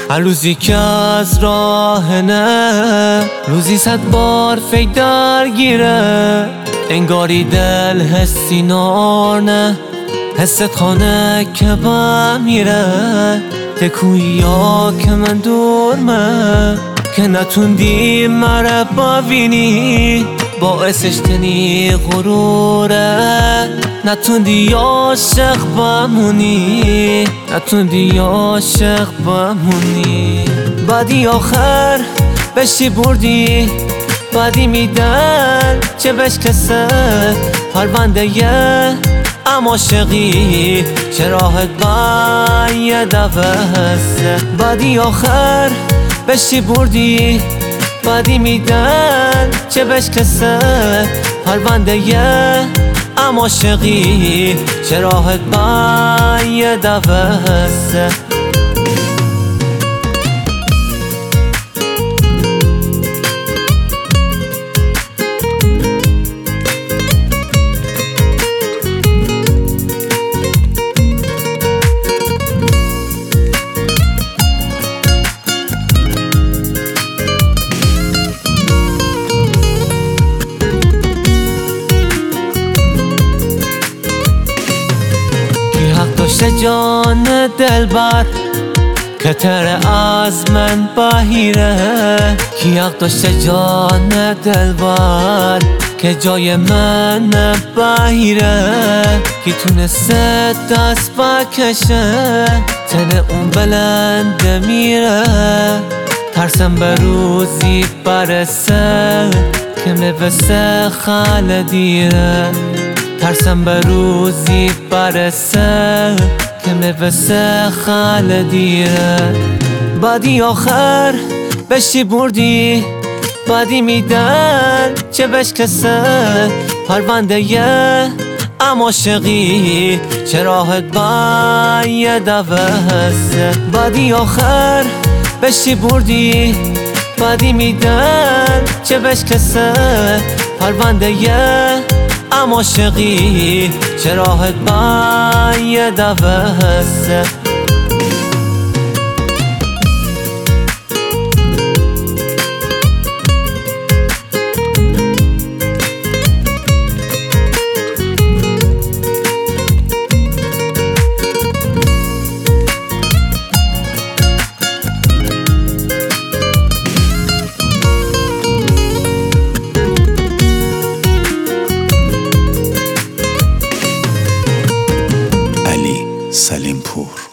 هر روزی که از راه نه روزی 100 بار فکر درگیره، انگاری دل حسی نار نه حست خانه که بمیره. تکویی ها که من دورمه که نتوندی مره ببینی، باعثش تنی غروره. نتوندی عاشق بمونی، نتوندی عاشق بمونی. بعدی آخر بشی بردی، بعدی میدن چه بشکسه پرونده ام عاشقی چه راحت با یه دوسته. بعدی آخر بشی بردی، بعدی میدن چه بشکسه پرونده ام عاشقی چه راحت با یه دوسته. داشته جان دلبر که تره از من بهیره، کی حق داشته جان دلبر که جای من بهیره. کی تونسته دست بکشه تن اون بلند میره، ترسم به روزی برسه که میوسه خال دیره. ترسم به روزی برسه که میوسه خال دیره. بعدی آخر بشی بردی، بعدی میدن چه بشکسه پرونده ام عاشقی چه راحت با یه دوسته. بعدی آخر بشی بردی، بعدی میدن چه بشکسه پرونده ام عاشقی چه راحت با یه دوسته. سلیمپور.